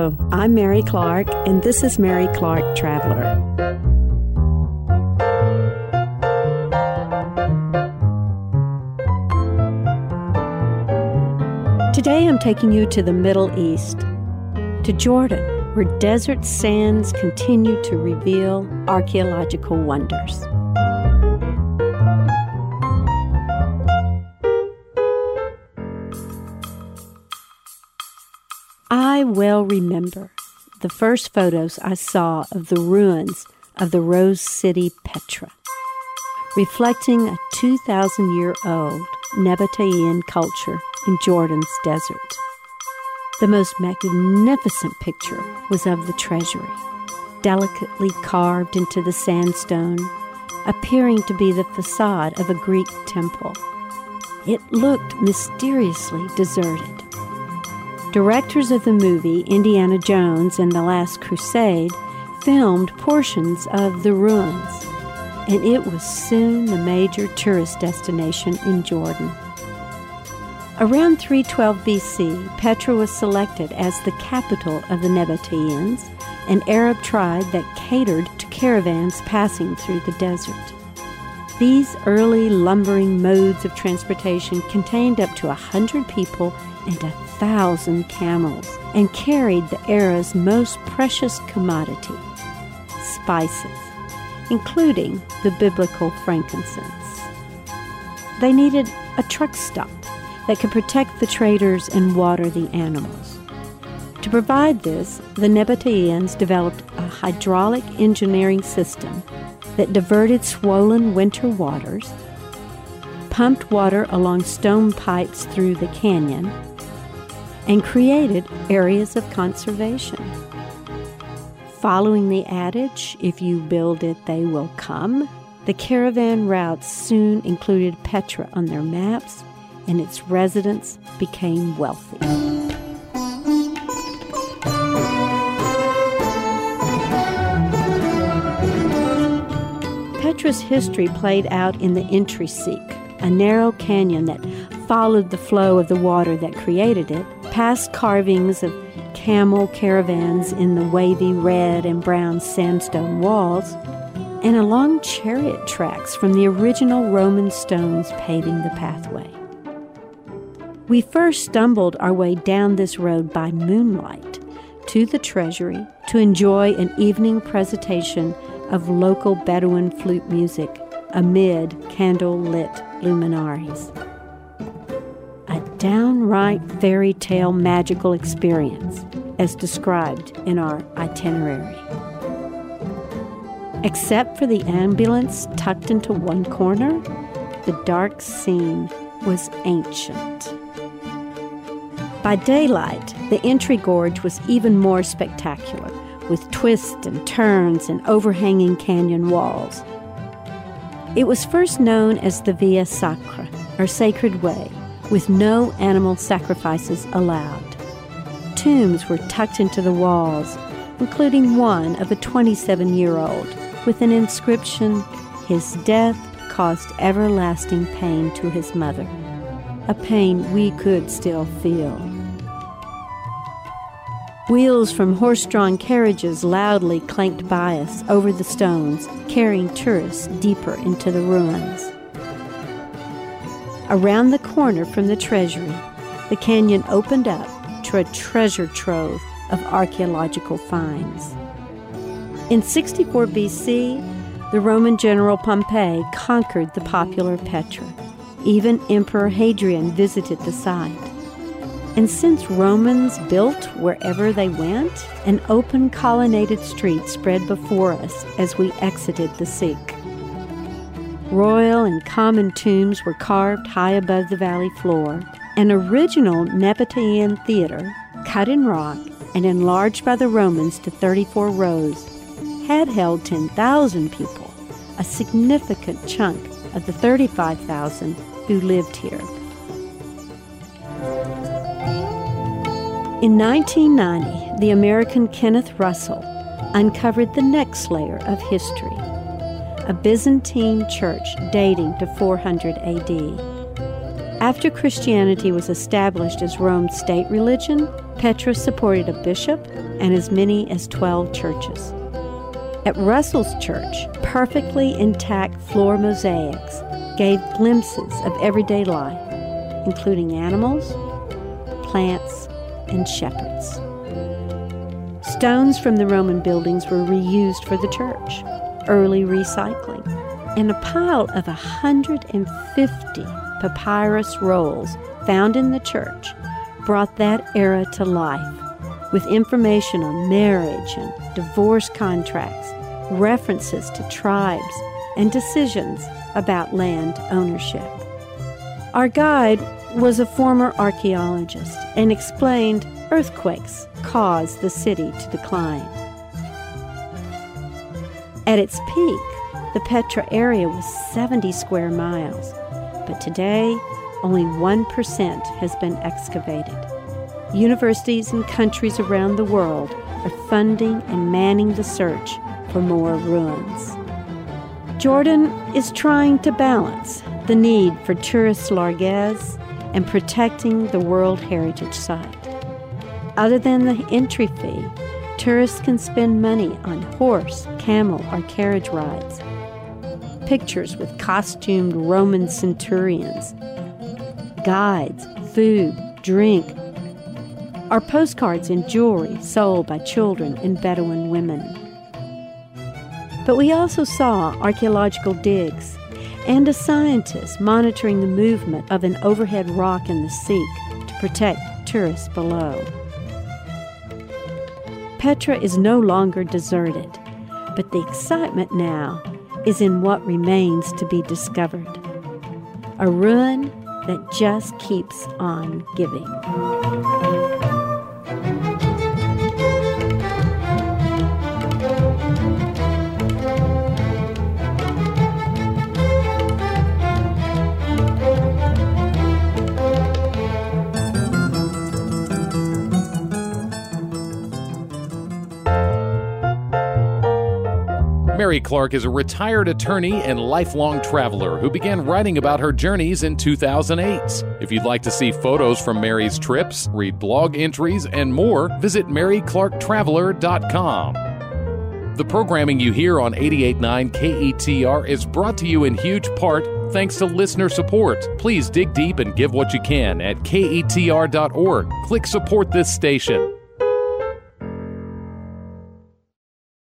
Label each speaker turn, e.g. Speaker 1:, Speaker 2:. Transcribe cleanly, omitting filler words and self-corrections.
Speaker 1: Hello, I'm Mary Clark, and this is Mary Clark Traveler. Today I'm taking you to the Middle East, to Jordan, where desert sands continue to reveal archaeological wonders. I well remember the first photos I saw of the ruins of the Rose City Petra, reflecting a 2,000-year-old Nabatean culture in Jordan's desert. The most magnificent picture was of the treasury, delicately carved into the sandstone, appearing to be the facade of a Greek temple. It looked mysteriously deserted. Directors of the movie Indiana Jones and the Last Crusade filmed portions of the ruins, and it was soon the major tourist destination in Jordan. Around 312 BC, Petra was selected as the capital of the Nabateans, an Arab tribe that catered to caravans passing through the desert. These early lumbering modes of transportation contained up to 100 people and 1,000 camels, and carried the era's most precious commodity, spices, including the biblical frankincense. They needed a truck stop that could protect the traders and water the animals. To provide this, the Nabateans developed a hydraulic engineering system that diverted swollen winter waters, pumped water along stone pipes through the canyon, and created areas of conservation. Following the adage, if you build it, they will come, the caravan routes soon included Petra on their maps, and its residents became wealthy. Petra's history played out in the Intriseek, a narrow canyon that followed the flow of the water that created it, past carvings of camel caravans in the wavy red and brown sandstone walls, and along chariot tracks from the original Roman stones paving the pathway. We first stumbled our way down this road by moonlight to the treasury to enjoy an evening presentation of local Bedouin flute music amid candle-lit luminaries. A downright fairy tale magical experience, as described in our itinerary. Except for the ambulance tucked into one corner, the dark scene was ancient. By daylight, the entry gorge was even more spectacular, with twists and turns and overhanging canyon walls. It was first known as the Via Sacra, or Sacred Way, with no animal sacrifices allowed. Tombs were tucked into the walls, including one of a 27-year-old, with an inscription, "His death caused everlasting pain to his mother," a pain we could still feel. Wheels from horse-drawn carriages loudly clanked by us over the stones, carrying tourists deeper into the ruins. Around the corner from the treasury, the canyon opened up to a treasure trove of archaeological finds. In 64 BC, the Roman general Pompey conquered the popular Petra. Even Emperor Hadrian visited the site. And since Romans built wherever they went, an open colonnaded street spread before us as we exited the Siq. Royal and common tombs were carved high above the valley floor. An original Nabatean theater, cut in rock and enlarged by the Romans to 34 rows, had held 10,000 people, a significant chunk of the 35,000 who lived here. In 1990, the American Kenneth Russell uncovered the next layer of history, a Byzantine church dating to 400 AD. After Christianity was established as Rome's state religion, Petra supported a bishop and as many as 12 churches. At Russell's church, perfectly intact floor mosaics gave glimpses of everyday life, including animals, plants, and shepherds. Stones from the Roman buildings were reused for the church, early recycling, and a pile of 150 papyrus rolls found in the church brought that era to life, with information on marriage and divorce contracts, references to tribes, and decisions about land ownership. Our guide was a former archaeologist and explained earthquakes caused the city to decline. At its peak, the Petra area was 70 square miles, but today only 1% has been excavated. Universities and countries around the world are funding and manning the search for more ruins. Jordan is trying to balance the need for tourist largesse and protecting the World Heritage Site. Other than the entry fee, tourists can spend money on horse, camel, or carriage rides. Pictures with costumed Roman centurions, guides, food, drink, or postcards and jewelry sold by children and Bedouin women. But we also saw archaeological digs and a scientist monitoring the movement of an overhead rock in the Siq to protect tourists below. Petra is no longer deserted, but the excitement now is in what remains to be discovered. A ruin that just keeps on giving.
Speaker 2: Mary Clark is a retired attorney and lifelong traveler who began writing about her journeys in 2008. If you'd like to see photos from Mary's trips, read blog entries, and more, visit maryclarktraveler.com. The programming you hear on 88.9 KETR is brought to you in huge part thanks to listener support. Please dig deep and give what you can at ketr.org. Click Support This Station.